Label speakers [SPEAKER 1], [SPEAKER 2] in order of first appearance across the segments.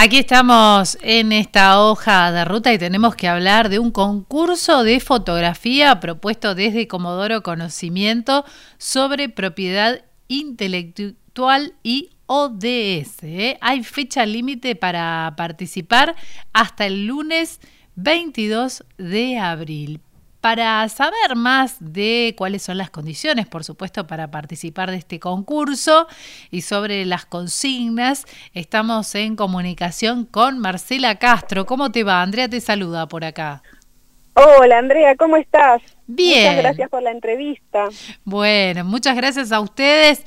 [SPEAKER 1] Aquí estamos en esta hoja de ruta y tenemos que hablar de un concurso de fotografía propuesto desde Comodoro Conocimiento sobre propiedad intelectual y ODS. Hay fecha límite para participar hasta el lunes 22 de abril. Para saber más de cuáles son las condiciones, por supuesto, para participar de este concurso y sobre las consignas, estamos en comunicación con Marcela Castro. ¿Cómo te va? Andrea te saluda por acá.
[SPEAKER 2] Hola Andrea, ¿cómo estás?
[SPEAKER 1] Bien.
[SPEAKER 2] Muchas gracias por la entrevista.
[SPEAKER 1] Bueno, muchas gracias a ustedes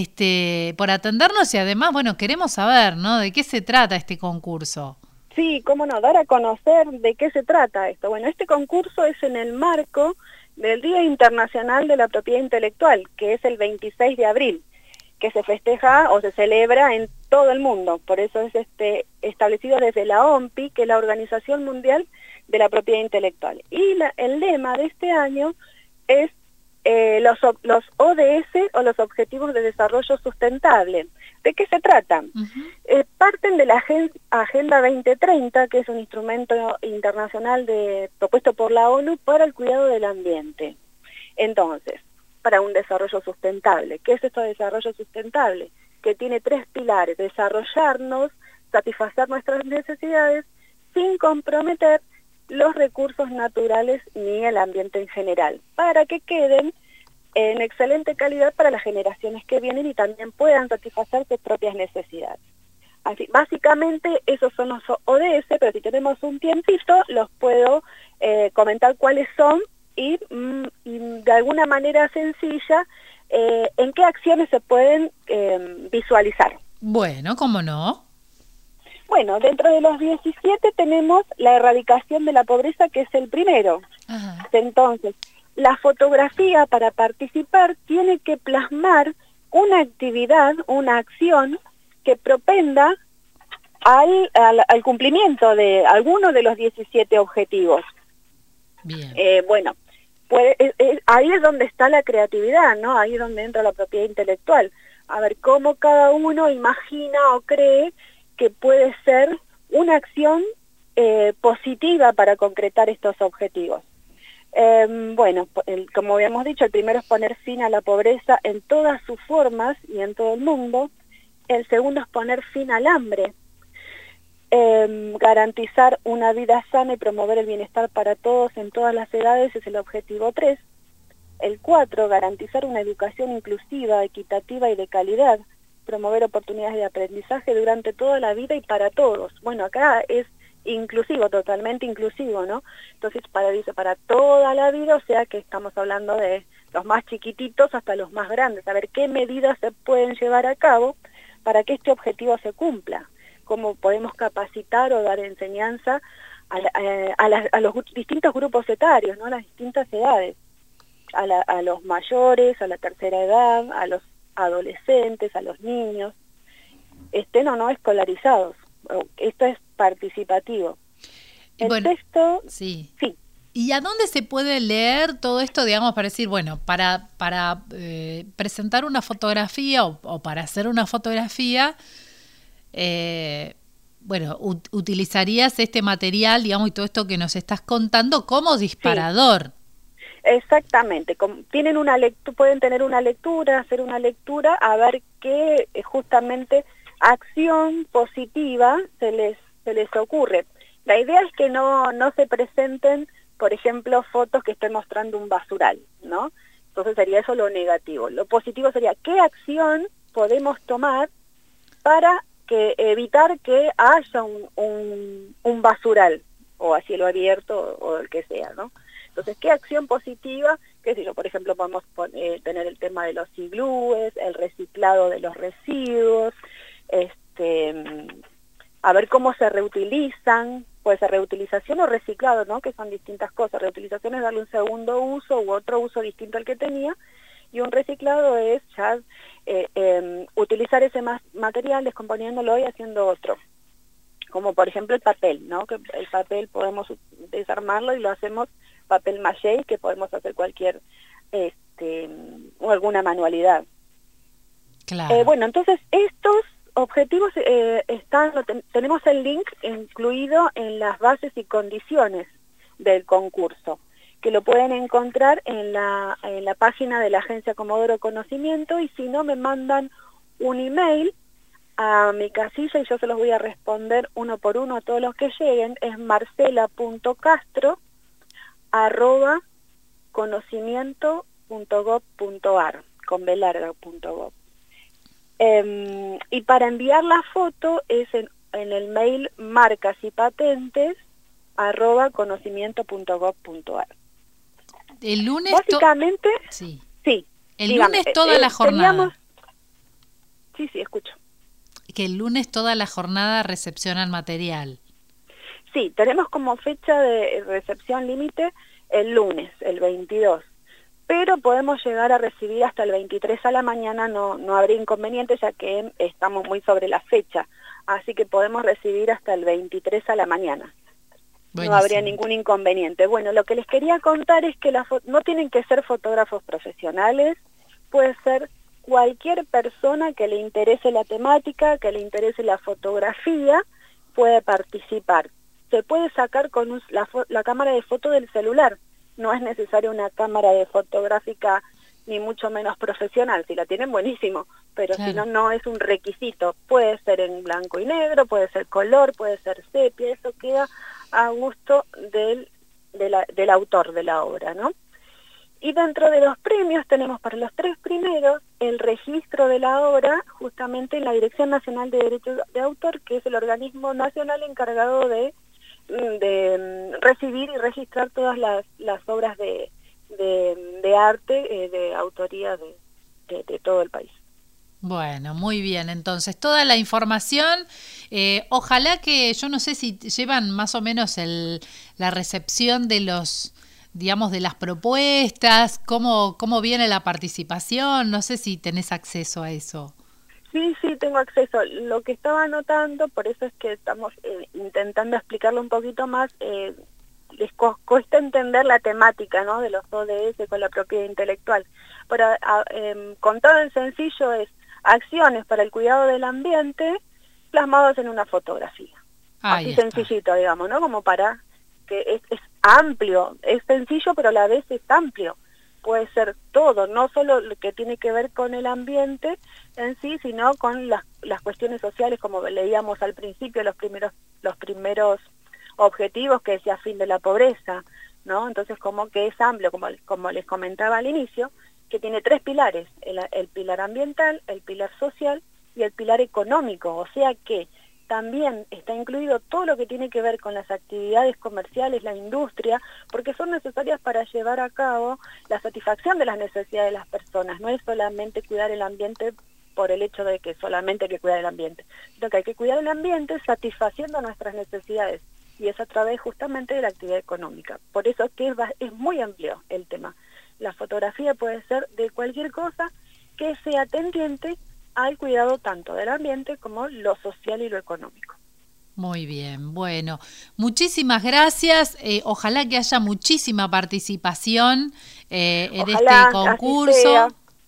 [SPEAKER 1] por atendernos y además, bueno, queremos saber, ¿no? ¿De qué se trata este concurso?
[SPEAKER 2] Sí, cómo no, dar a conocer de qué se trata esto. Bueno, este concurso es en el marco del Día Internacional de la Propiedad Intelectual, que es el 26 de abril, que se festeja o se celebra en todo el mundo. Por eso es establecido desde la OMPI, que es la Organización Mundial de la Propiedad Intelectual. Y el lema de este año es los ODS o los Objetivos de Desarrollo Sustentable. ¿De qué se trata? Parten de la Agenda 2030, que es un instrumento internacional propuesto por la ONU para el cuidado del ambiente. Entonces, para un desarrollo sustentable. ¿Qué es esto de desarrollo sustentable? Que tiene 3 pilares: desarrollarnos, satisfacer nuestras necesidades, sin comprometer los recursos naturales ni el ambiente en general, para que queden en excelente calidad para las generaciones que vienen y también puedan satisfacer sus propias necesidades. Así, básicamente esos son los ODS, pero si tenemos un tiempito los puedo comentar cuáles son y de alguna manera sencilla en qué acciones se pueden visualizar.
[SPEAKER 1] Bueno, ¿cómo no?
[SPEAKER 2] Bueno, dentro de los 17 tenemos la erradicación de la pobreza, que es el primero.
[SPEAKER 1] Ajá.
[SPEAKER 2] Entonces, la fotografía para participar tiene que plasmar una actividad, una acción que propenda al cumplimiento de alguno de los 17 objetivos.
[SPEAKER 1] Bien.
[SPEAKER 2] Bueno, ahí es donde está la creatividad, ¿no? Ahí es donde entra la propiedad intelectual. A ver cómo cada uno imagina o cree que puede ser una acción positiva para concretar estos objetivos. Bueno, como habíamos dicho, el primero es poner fin a la pobreza en todas sus formas y en todo el mundo. El segundo es poner fin al hambre. Garantizar una vida sana y promover el bienestar para todos en todas las edades es el objetivo 3. El 4, garantizar una educación inclusiva, equitativa y de calidad. Promover oportunidades de aprendizaje durante toda la vida y para todos. Bueno, acá es inclusivo, totalmente inclusivo, ¿no? Entonces dice para toda la vida, o sea que estamos hablando de los más chiquititos hasta los más grandes, a ver qué medidas se pueden llevar a cabo para que este objetivo se cumpla, cómo podemos capacitar o dar enseñanza a los distintos grupos etarios, ¿no? A las distintas edades, a los mayores, a la tercera edad, a los adolescentes, a los niños, estén o no escolarizados. Esto es participativo. El texto...
[SPEAKER 1] Sí.
[SPEAKER 2] Sí.
[SPEAKER 1] ¿Y a dónde se puede leer todo esto, digamos, para decir, bueno, para presentar una fotografía o para hacer una fotografía, bueno, utilizarías este material, digamos, y todo esto que nos estás contando como disparador?
[SPEAKER 2] Sí. Exactamente, pueden tener una lectura, hacer una lectura, a ver qué justamente acción positiva se les ocurre. La idea es que no se presenten, por ejemplo, fotos que estén mostrando un basural, ¿no? Entonces sería eso lo negativo. Lo positivo sería qué acción podemos tomar para evitar que haya un basural, o a cielo abierto, o el que sea, ¿no? Entonces, ¿qué acción positiva? Qué sé yo, por ejemplo, podemos tener el tema de los iglúes, el reciclado de los residuos, a ver cómo se reutilizan, puede ser reutilización o reciclado, ¿no? Que son distintas cosas. Reutilización es darle un segundo uso u otro uso distinto al que tenía, y un reciclado es ya utilizar ese material, descomponiéndolo y haciendo otro. Como por ejemplo el papel, ¿no? Que el papel podemos desarmarlo y lo hacemos papel maché, que podemos hacer cualquier o alguna manualidad.
[SPEAKER 1] Claro.
[SPEAKER 2] Bueno, entonces estos objetivos tenemos el link incluido en las bases y condiciones del concurso, que lo pueden encontrar en la página de la Agencia Comodoro Conocimiento, y si no me mandan un email a mi casilla y yo se los voy a responder uno por uno a todos los que lleguen. Es marcela.castro@conocimiento.gov.ar, con b.gov. Y para enviar la foto es en el mail marcasypatentes@conocimiento.gov.ar.
[SPEAKER 1] El lunes...
[SPEAKER 2] Básicamente,
[SPEAKER 1] sí.
[SPEAKER 2] Sí.
[SPEAKER 1] El
[SPEAKER 2] dígame,
[SPEAKER 1] lunes toda la jornada.
[SPEAKER 2] Sí, escucho.
[SPEAKER 1] Que el lunes toda la jornada recepcionan material.
[SPEAKER 2] Sí, tenemos como fecha de recepción límite el lunes, el 22. Pero podemos llegar a recibir hasta el 23 a la mañana, no habría inconveniente, ya que estamos muy sobre la fecha. Así que podemos recibir hasta el 23 a la mañana.
[SPEAKER 1] Buenísimo.
[SPEAKER 2] No habría ningún inconveniente. Bueno, lo que les quería contar es que no tienen que ser fotógrafos profesionales, puede ser cualquier persona que le interese la temática, que le interese la fotografía, puede participar. Se puede sacar con la cámara de foto del celular. No es necesaria una cámara de fotográfica ni mucho menos profesional. Si la tienen, buenísimo, pero
[SPEAKER 1] Claro.
[SPEAKER 2] si no, no es un requisito. Puede ser en blanco y negro, puede ser color, puede ser sepia, eso queda a gusto del autor de la obra, ¿no? Y dentro de los premios tenemos para los 3 primeros el registro de la obra justamente en la Dirección Nacional de Derechos de Autor, que es el organismo nacional encargado de recibir y registrar todas las obras de arte de autoría de todo el país.
[SPEAKER 1] Bueno, muy bien. Entonces, toda la información, ojalá que, yo no sé si llevan más o menos la recepción de los, digamos, de las propuestas, cómo viene la participación, no sé si tenés acceso a eso.
[SPEAKER 2] Sí, tengo acceso. Lo que estaba anotando, por eso es que estamos intentando explicarlo un poquito más, les cuesta entender la temática, ¿no?, de los ODS con la propiedad intelectual. Pero contado en sencillo es acciones para el cuidado del ambiente plasmados en una fotografía.
[SPEAKER 1] Ahí
[SPEAKER 2] Así sencillito, digamos, ¿no? Como para que es amplio, es sencillo pero a la vez es amplio. Puede ser todo, no solo lo que tiene que ver con el ambiente en sí, sino con las cuestiones sociales, como leíamos al principio, los primeros objetivos, que decía fin de la pobreza, ¿no? Entonces como que es amplio, como les comentaba al inicio, que tiene 3 pilares, el pilar ambiental, el pilar social y el pilar económico, o sea que también está incluido todo lo que tiene que ver con las actividades comerciales, la industria, porque son necesarias para llevar a cabo la satisfacción de las necesidades de las personas. No es solamente cuidar el ambiente por el hecho de que solamente hay que cuidar el ambiente, sino que hay que cuidar el ambiente satisfaciendo nuestras necesidades, y es a través justamente de la actividad económica. Por eso es que es muy amplio el tema. La fotografía puede ser de cualquier cosa que sea tendiente al cuidado tanto del ambiente como lo social y lo económico.
[SPEAKER 1] Muy bien, bueno, muchísimas gracias. Ojalá que haya muchísima participación en
[SPEAKER 2] Ojalá,
[SPEAKER 1] este concurso.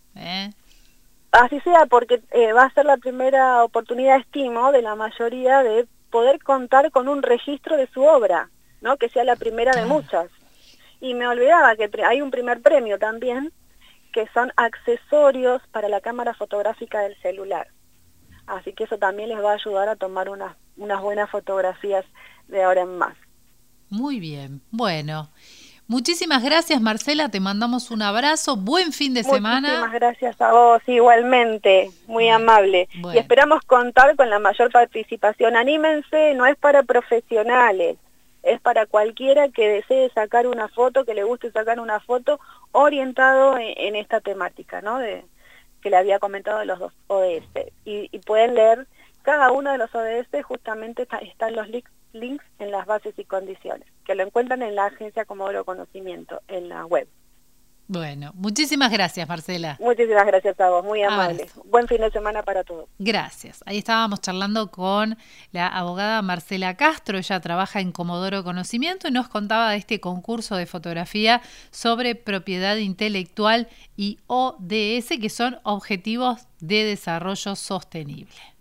[SPEAKER 2] Así sea, porque va a ser la primera oportunidad, estimo, de la mayoría de poder contar con un registro de su obra, ¿no? Que sea la primera de muchas. Y me olvidaba que hay un primer premio también, que son accesorios para la cámara fotográfica del celular. Así que eso también les va a ayudar a tomar unas buenas fotografías de ahora en más.
[SPEAKER 1] Muy bien, bueno. Muchísimas gracias, Marcela, te mandamos un abrazo, buen fin de semana.
[SPEAKER 2] Muchísimas gracias a vos, igualmente, muy amable.
[SPEAKER 1] Bueno.
[SPEAKER 2] Y esperamos contar con la mayor participación. Anímense, no es para profesionales, es para cualquiera que desee sacar una foto, que le guste sacar una foto orientado en esta temática, ¿no? Que le había comentado de los 2 ODS. Y pueden leer cada uno de los ODS, justamente están los links en las bases y condiciones, que lo encuentran en la Agencia Comodoro Conocimiento, en la web.
[SPEAKER 1] Bueno, muchísimas gracias, Marcela.
[SPEAKER 2] Muchísimas gracias a vos, muy amable.
[SPEAKER 1] Abrazo.
[SPEAKER 2] Buen fin de semana para todos.
[SPEAKER 1] Gracias. Ahí estábamos charlando con la abogada Marcela Castro, ella trabaja en Comodoro Conocimiento y nos contaba de este concurso de fotografía sobre propiedad intelectual y ODS, que son Objetivos de Desarrollo Sostenible.